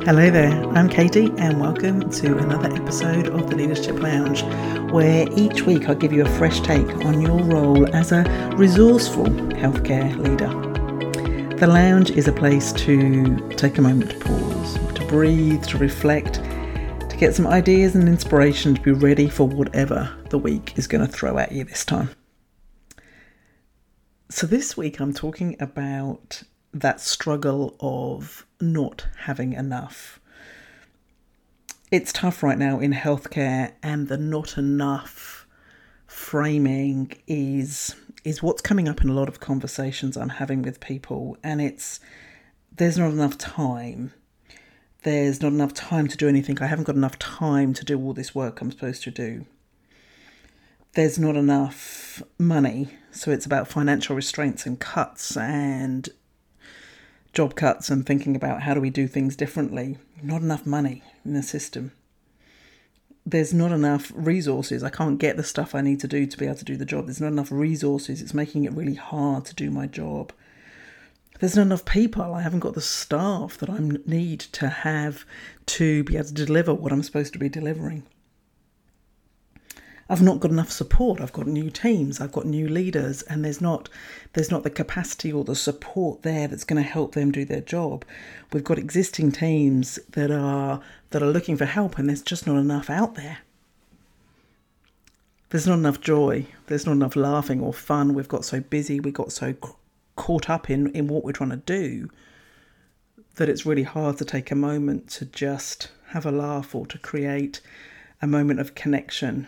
Hello there, I'm Katie and welcome to another episode of the Leadership Lounge, where each week I'll give you a fresh take on your role as a resourceful healthcare leader. The Lounge is a place to take a moment to pause, to breathe, to reflect, to get some ideas and inspiration to be ready for whatever the week is going to throw at you this time. So this week I'm talking about that struggle of not having enough. It's tough right now in healthcare, and the not enough framing is what's coming up in a lot of conversations I'm having with people, and there's not enough time. There's not enough time to do anything. I haven't got enough time to do all this work I'm supposed to do. There's not enough money, so it's about financial restraints and cuts and job cuts and thinking about how do we do things differently. Not enough money in the system. There's not enough resources. I can't get the stuff I need to do to be able to do the job. There's not enough resources. It's making it really hard to do my job. There's not enough people. I haven't got the staff that I need to have to be able to deliver what I'm supposed to be delivering. I've not got enough support. I've got new teams, I've got new leaders, and there's not the capacity or the support there that's going to help them do their job. We've got existing teams that are looking for help, and there's just not enough out there. There's not enough joy. There's not enough laughing or fun. We've got so busy, we got so caught up in what we're trying to do that it's really hard to take a moment to just have a laugh or to create a moment of connection.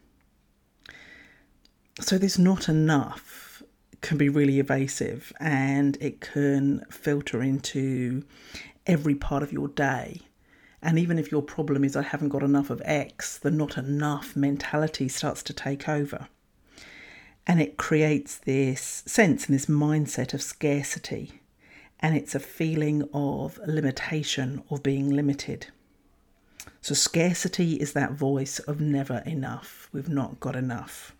So this not enough can be really evasive, and it can filter into every part of your day. And even if your problem is I haven't got enough of X, the not enough mentality starts to take over. And it creates this sense and this mindset of scarcity. And it's a feeling of limitation, of being limited. So scarcity is that voice of never enough. We've not got enough.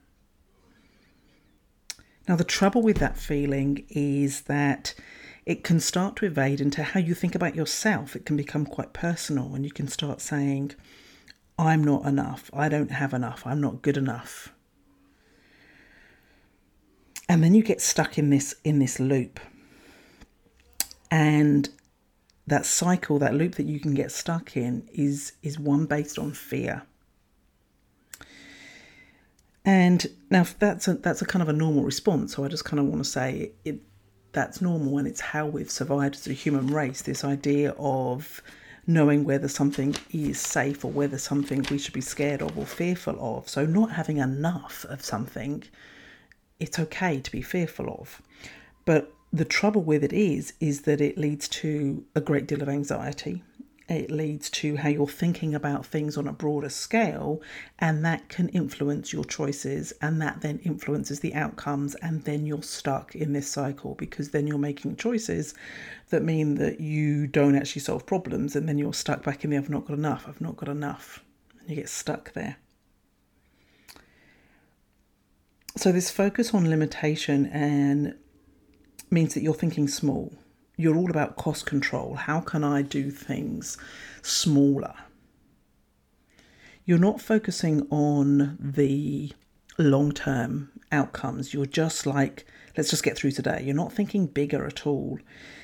Now, the trouble with that feeling is that it can start to evade into how you think about yourself. It can become quite personal, and you can start saying, I'm not enough, I don't have enough, I'm not good enough. And then you get stuck in this loop. And that cycle, that loop that you can get stuck in is one based on fear. And now that's a kind of a normal response. So I just kind of want to say that's normal, and it's how we've survived as a human race. This idea of knowing whether something is safe or whether something we should be scared of or fearful of. So not having enough of something, it's okay to be fearful of. But the trouble with it is that it leads to a great deal of anxiety. It leads to how you're thinking about things on a broader scale, and that can influence your choices, and that then influences the outcomes, and then you're stuck in this cycle, because then you're making choices that mean that you don't actually solve problems, and then you're stuck back in the I've not got enough, and you get stuck there. So this focus on limitation and means that you're thinking small. You're all about cost control. How can I do things smaller? You're not focusing on the long-term outcomes. You're just like, let's just get through today. You're not thinking bigger at all.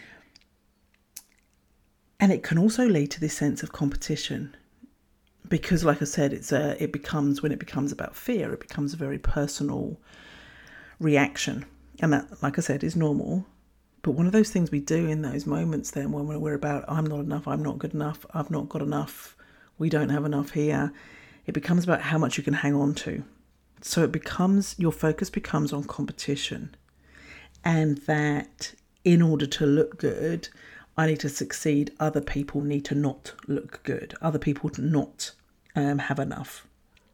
And it can also lead to this sense of competition. Because like I said, when it becomes about fear, it becomes a very personal reaction. And that, like I said, is normal. But one of those things we do in those moments then when we're about, I'm not enough, I'm not good enough, I've not got enough, we don't have enough here, it becomes about how much you can hang on to. So your focus becomes on competition. And that in order to look good, I need to succeed, other people need to not look good, other people to not have enough.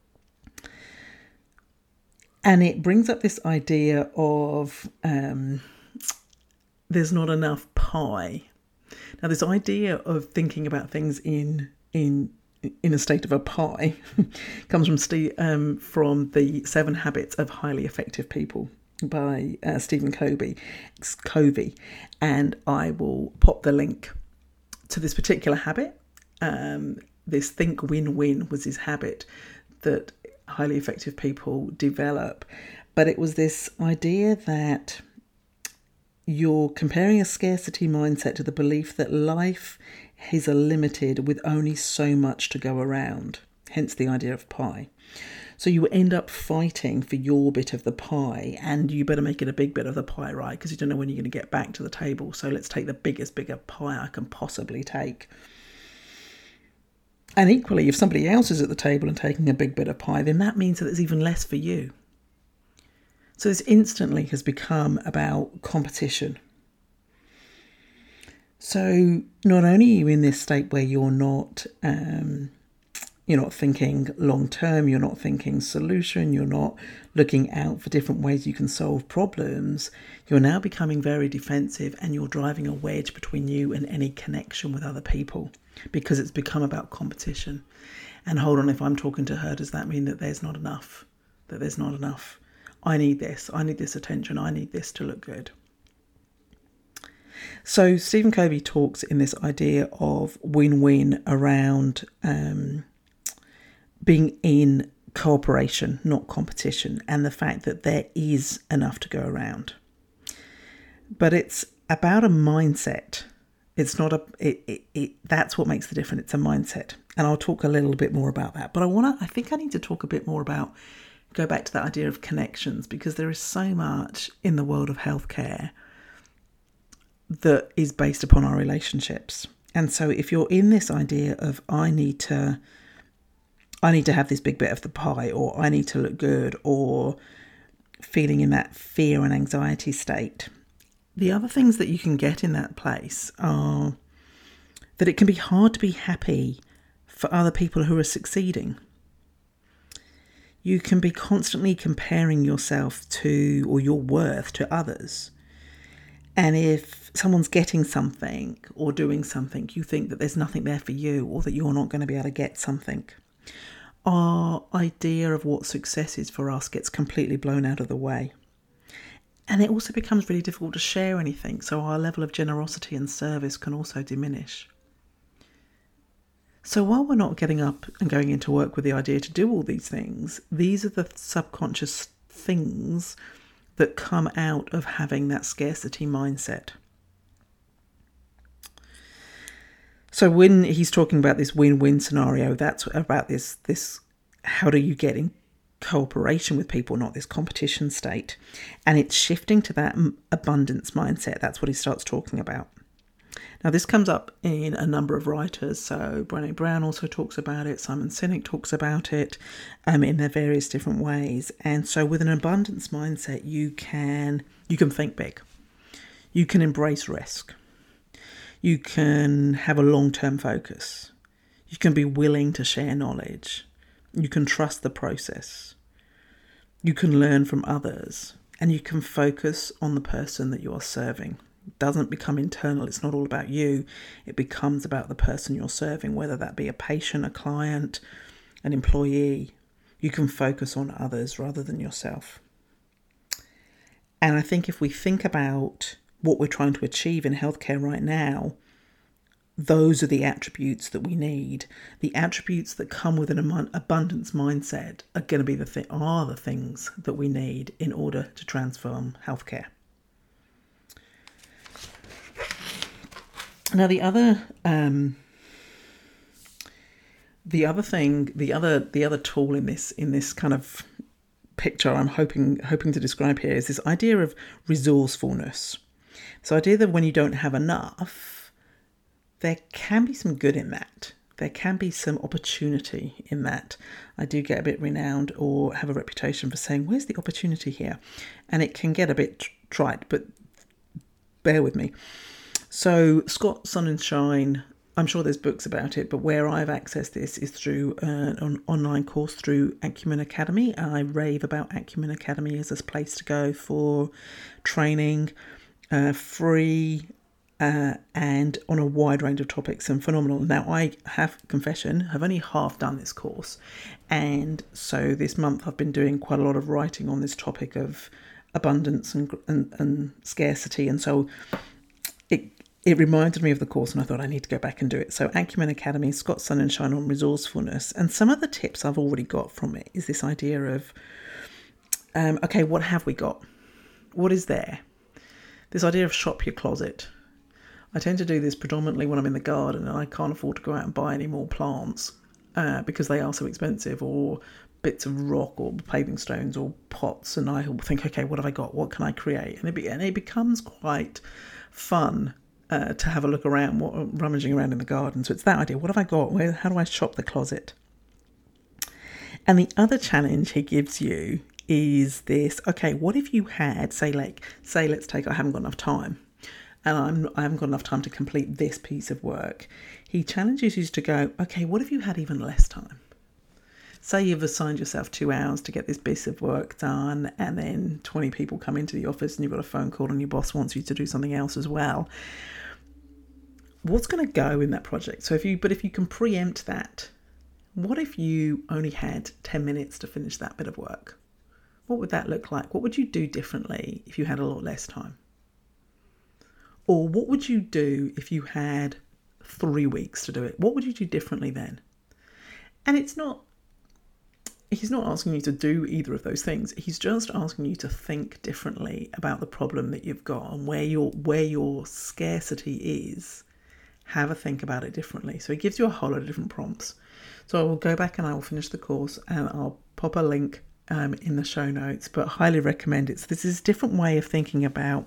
And it brings up this idea of there's not enough pie. Now, this idea of thinking about things in a state of a pie comes from the 7 Habits of Highly Effective People by Stephen Covey, and I will pop the link to this particular habit This think win-win was his habit that highly effective people develop. But it was this idea that you're comparing a scarcity mindset to the belief that life is limited with only so much to go around, hence the idea of pie. So you end up fighting for your bit of the pie, and you better make it a big bit of the pie, right? Because you don't know when you're going to get back to the table. So let's take the bigger pie I can possibly take. And equally, if somebody else is at the table and taking a big bit of pie, then that means that there's even less for you. So this instantly has become about competition. So not only are you in this state where you're not thinking long term, you're not thinking solution, you're not looking out for different ways you can solve problems, you're now becoming very defensive, and you're driving a wedge between you and any connection with other people because it's become about competition. And hold on, if I'm talking to her, does that mean that there's not enough? That there's not enough? I need this attention, I need this to look good. So Stephen Covey talks in this idea of win-win around being in cooperation, not competition, and the fact that there is enough to go around. But it's about a mindset. It's not that's what makes the difference. It's a mindset. And I'll talk a little bit more about that. But I think I need to talk a bit more about, go back to that idea of connections, because there is so much in the world of healthcare that is based upon our relationships. And so if you're in this idea of I need to have this big bit of the pie, or I need to look good, or feeling in that fear and anxiety state, the other things that you can get in that place are that it can be hard to be happy for other people who are succeeding. You can be constantly comparing yourself to, or your worth to, others. And if someone's getting something or doing something, you think that there's nothing there for you, or that you're not going to be able to get something. Our idea of what success is for us gets completely blown out of the way. And it also becomes really difficult to share anything. So our level of generosity and service can also diminish. So while we're not getting up and going into work with the idea to do all these things, these are the subconscious things that come out of having that scarcity mindset. So when he's talking about this win-win scenario, that's about this how do you get in cooperation with people, not this competition state. And it's shifting to that abundance mindset. That's what he starts talking about. Now, this comes up in a number of writers. So Brené Brown also talks about it. Simon Sinek talks about it in their various different ways. And so with an abundance mindset, you can think big. You can embrace risk. You can have a long-term focus. You can be willing to share knowledge. You can trust the process. You can learn from others. And you can focus on the person that you are serving. It doesn't become internal. It's not all about you. It becomes about the person you're serving, whether that be a patient, a client, an employee. You can focus on others rather than yourself. And I think if we think about what we're trying to achieve in healthcare right now, those are the attributes that we need. The attributes that come with an abundance mindset are going to be the things that we need in order to transform healthcare. Now, the other tool in this kind of picture I'm hoping to describe here is this idea of resourcefulness. So, idea that when you don't have enough, there can be some good in that. There can be some opportunity in that. I do get a bit renowned or have a reputation for saying, where's the opportunity here? And it can get a bit trite, but bear with me. So Scott Sonnenschein, I'm sure there's books about it, but where I've accessed this is through an online course through Acumen Academy. I rave about Acumen Academy as a place to go for training, free, and on a wide range of topics, and phenomenal. Now, I have only half done this course, and so this month I've been doing quite a lot of writing on this topic of abundance and scarcity, and so it reminded me of the course, and I thought I need to go back and do it. So Acumen Academy, Scott Sonnenschein on resourcefulness. And some of the tips I've already got from it is this idea of, okay, what have we got? What is there? This idea of shop your closet. I tend to do this predominantly when I'm in the garden and I can't afford to go out and buy any more plants because they are so expensive, or bits of rock or paving stones or pots. And I will think, okay, what have I got? What can I create? And it becomes quite fun to have a look around, rummaging around in the garden. So it's that idea. What have I got? How do I shop the closet? And the other challenge he gives you is this, okay, what if you had, say let's take, I haven't got enough time and I haven't got enough time to complete this piece of work. He challenges you to go, okay, what if you had even less time? Say you've assigned yourself 2 hours to get this piece of work done, and then 20 people come into the office and you've got a phone call and your boss wants you to do something else as well. What's going to go in that project? So if you can preempt that, what if you only had 10 minutes to finish that bit of work? What would that look like? What would you do differently if you had a lot less time? Or what would you do if you had 3 weeks to do it? What would you do differently then? And he's not asking you to do either of those things. He's just asking you to think differently about the problem that you've got and where your scarcity is. Have a think about it differently. So he gives you a whole lot of different prompts. So I will go back and I will finish the course and I'll pop a link in the show notes, but highly recommend it. So this is a different way of thinking about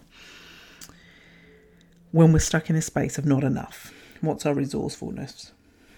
when we're stuck in a space of not enough. What's our resourcefulness?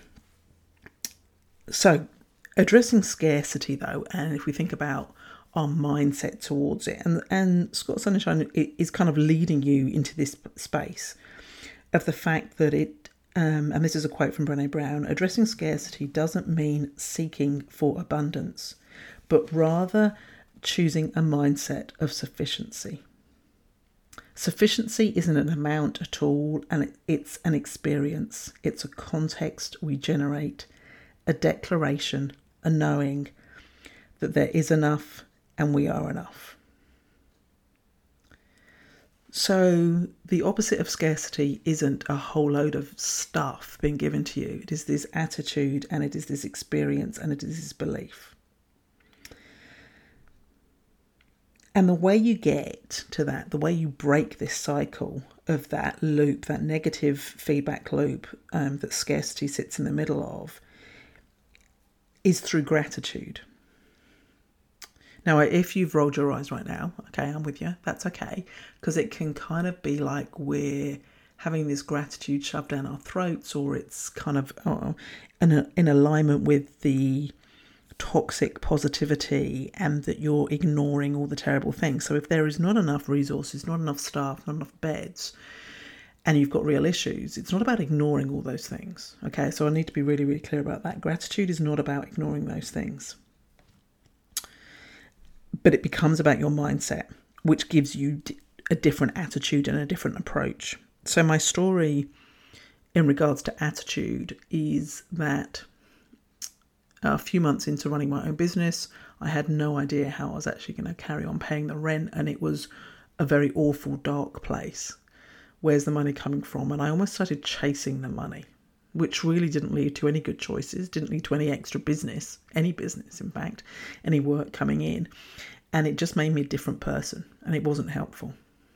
So addressing scarcity though, and if we think about our mindset towards it, and Scott Sonnenschein is kind of leading you into this space of the fact that and this is a quote from Brené Brown, addressing scarcity doesn't mean seeking for abundance, but rather choosing a mindset of sufficiency. Sufficiency isn't an amount at all, and it's an experience. It's a context we generate, a declaration, a knowing that there is enough and we are enough. So the opposite of scarcity isn't a whole load of stuff being given to you. It is this attitude, and it is this experience, and it is this belief. And the way you get to that, the way you break this cycle of that loop, that negative feedback loop that scarcity sits in the middle of, is through gratitude. Now, if you've rolled your eyes right now, okay, I'm with you, that's okay, because it can kind of be like we're having this gratitude shoved down our throats, or it's kind of in alignment with the toxic positivity, and that you're ignoring all the terrible things. So if there is not enough resources, not enough staff, not enough beds, and you've got real issues, it's not about ignoring all those things. Okay, so I need to be really, really clear about that. Gratitude is not about ignoring those things. But it becomes about your mindset, which gives you a different attitude and a different approach. So my story in regards to attitude is that a few months into running my own business, I had no idea how I was actually going to carry on paying the rent, and it was a very awful, dark place. Where's the money coming from? And I almost started chasing the money, which really didn't lead to any good choices, didn't lead to any extra business, any business, in fact, any work coming in. And it just made me a different person, and it wasn't helpful.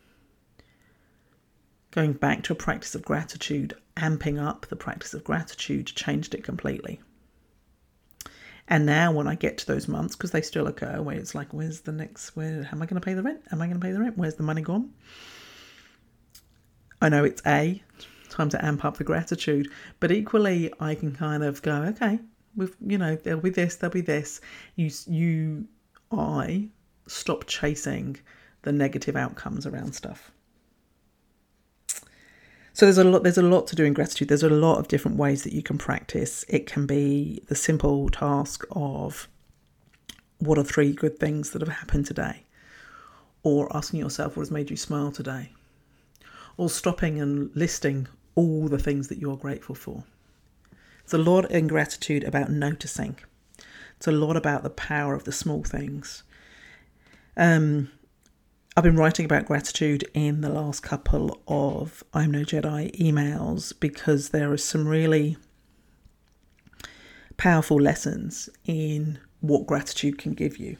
Going back to a practice of gratitude, amping up the practice of gratitude, changed it completely. And now when I get to those months, because they still occur, where it's like, how am I going to pay the rent? Where's the money gone? I know it's time to amp up the gratitude, but equally I can kind of go, okay, there'll be this. I stop chasing the negative outcomes around stuff. So there's a lot to do in gratitude. There's a lot of different ways that you can practice. It can be the simple task of, what are 3 good things that have happened today? Or asking yourself, what has made you smile today? Or stopping and listing all the things that you're grateful for. It's a lot in gratitude about noticing. It's a lot about the power of the small things. I've been writing about gratitude in the last couple of I'm No Jedi emails because there are some really powerful lessons in what gratitude can give you.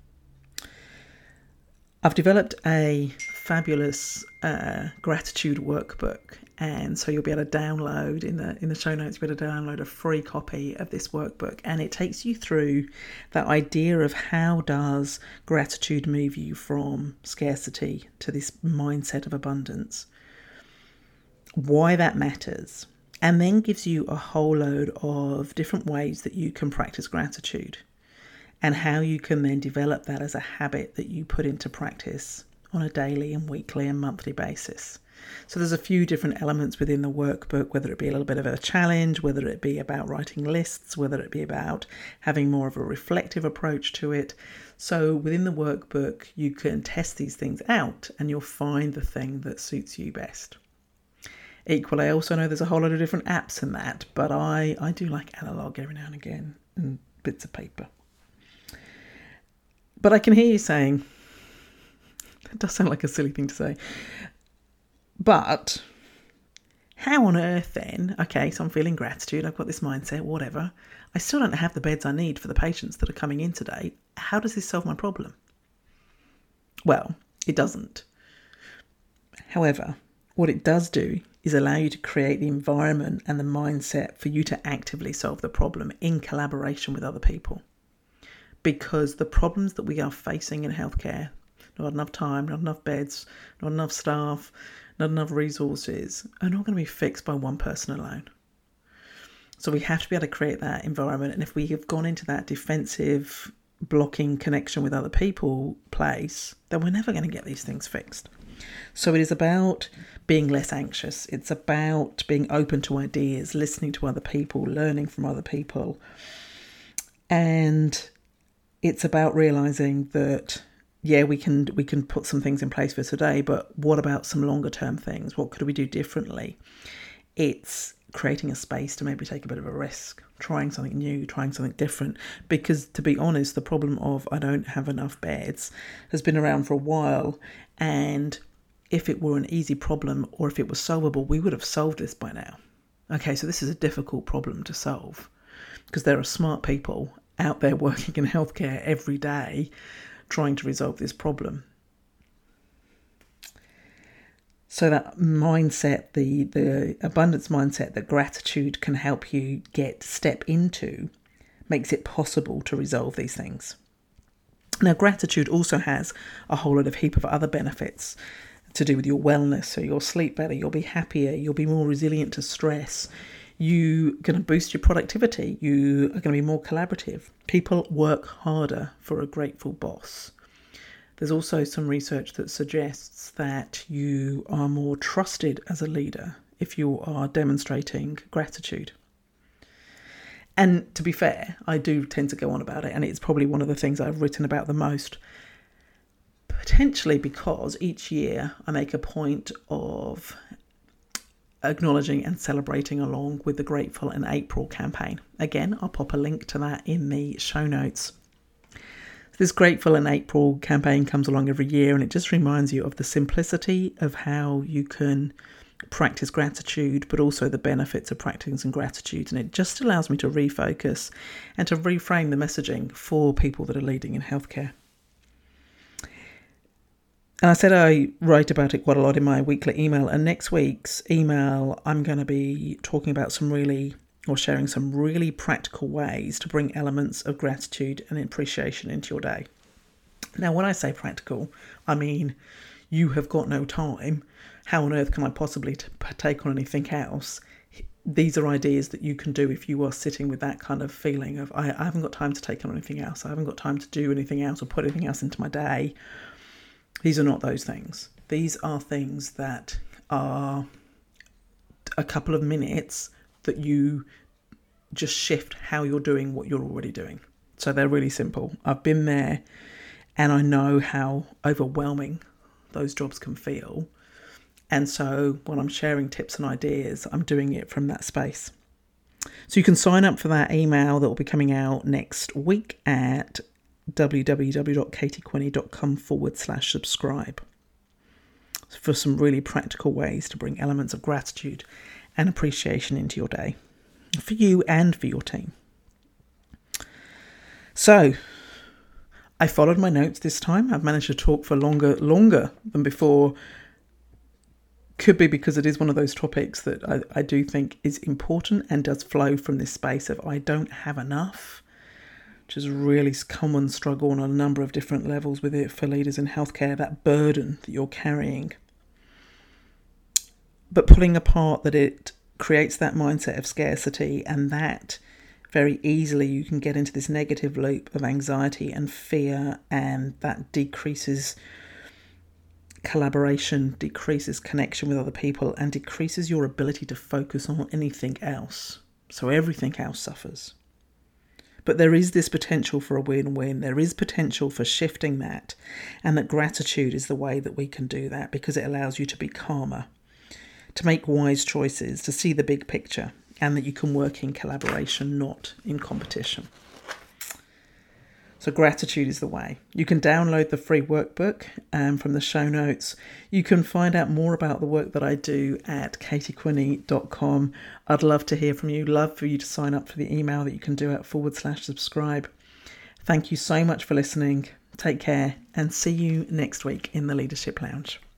I've developed a fabulous gratitude workbook, and so you'll be able to download in the show notes. You'll be able to download a free copy of this workbook, and it takes you through that idea of how does gratitude move you from scarcity to this mindset of abundance, why that matters, and then gives you a whole load of different ways that you can practice gratitude and how you can then develop that as a habit that you put into practice on a daily and weekly and monthly basis. So there's a few different elements within the workbook, whether it be a little bit of a challenge, whether it be about writing lists, whether it be about having more of a reflective approach to it. So within the workbook, you can test these things out and you'll find the thing that suits you best. Equally, I also know there's a whole lot of different apps in that, but I do like analog every now and again and bits of paper. But I can hear you saying, that does sound like a silly thing to say, but how on earth then, okay, so I'm feeling gratitude, I've got this mindset, whatever, I still don't have the beds I need for the patients that are coming in today. How does this solve my problem? Well, it doesn't. However, what it does do is allow you to create the environment and the mindset for you to actively solve the problem in collaboration with other people. Because the problems that we are facing in healthcare, not enough time, not enough beds, not enough staff, not enough resources, are not going to be fixed by one person alone. So we have to be able to create that environment. And if we have gone into that defensive, blocking connection with other people place, then we're never going to get these things fixed. So it is about being less anxious. It's about being open to ideas, listening to other people, learning from other people. And it's about realising that, yeah, we can put some things in place for today, but what about some longer term things? What could we do differently? It's creating a space to maybe take a bit of a risk, trying something new, trying something different. Because to be honest, the problem of I don't have enough beds has been around for a while. And if it were an easy problem or if it was solvable, we would have solved this by now. Okay, so this is a difficult problem to solve because there are smart people out there working in healthcare every day trying to resolve this problem. So that mindset, the abundance mindset that gratitude can help you step into, makes it possible to resolve these things. Now, gratitude also has a whole lot of heap of other benefits to do with your wellness. So you'll sleep better, you'll be happier, you'll be more resilient to stress. You're going to boost your productivity. You are going to be more collaborative. People work harder for a grateful boss. There's also some research that suggests that you are more trusted as a leader if you are demonstrating gratitude. And to be fair, I do tend to go on about it, and it's probably one of the things I've written about the most. Potentially because each year I make a point of acknowledging and celebrating along with the Grateful in April campaign. Again, I'll pop a link to that in the show notes. This Grateful in April campaign comes along every year, and it just reminds you of the simplicity of how you can practice gratitude, but also the benefits of practicing gratitude. And it just allows me to refocus and to reframe the messaging for people that are leading in healthcare. And I said I write about it quite a lot in my weekly email. And next week's email, I'm going to be talking about sharing some really practical ways to bring elements of gratitude and appreciation into your day. Now, when I say practical, I mean you have got no time. How on earth can I possibly take on anything else? These are ideas that you can do if you are sitting with that kind of feeling of I haven't got time to take on anything else. I haven't got time to do anything else or put anything else into my day. These are not those things. These are things that are a couple of minutes that you just shift how you're doing what you're already doing. So they're really simple. I've been there and I know how overwhelming those jobs can feel. And so when I'm sharing tips and ideas, I'm doing it from that space. So you can sign up for that email that will be coming out next week at www.katiequinney.com/subscribe for some really practical ways to bring elements of gratitude and appreciation into your day, for you and for your team. So, I followed my notes this time. I've managed to talk for longer than before. Could be because it is one of those topics that I do think is important and does flow from this space of I don't have enough, which is a really common struggle on a number of different levels with it for leaders in healthcare, that burden that you're carrying. But pulling apart that it creates that mindset of scarcity, and that very easily you can get into this negative loop of anxiety and fear, and that decreases collaboration, decreases connection with other people, and decreases your ability to focus on anything else. So everything else suffers. But there is this potential for a win-win. There is potential for shifting that, and that gratitude is the way that we can do that, because it allows you to be calmer, to make wise choices, to see the big picture, and that you can work in collaboration, not in competition. So gratitude is the way. You can download the free workbook from the show notes. You can find out more about the work that I do at katiequinney.com. I'd love to hear from you. Love for you to sign up for the email that you can do at /subscribe. Thank you so much for listening. Take care and see you next week in the Leadership Lounge.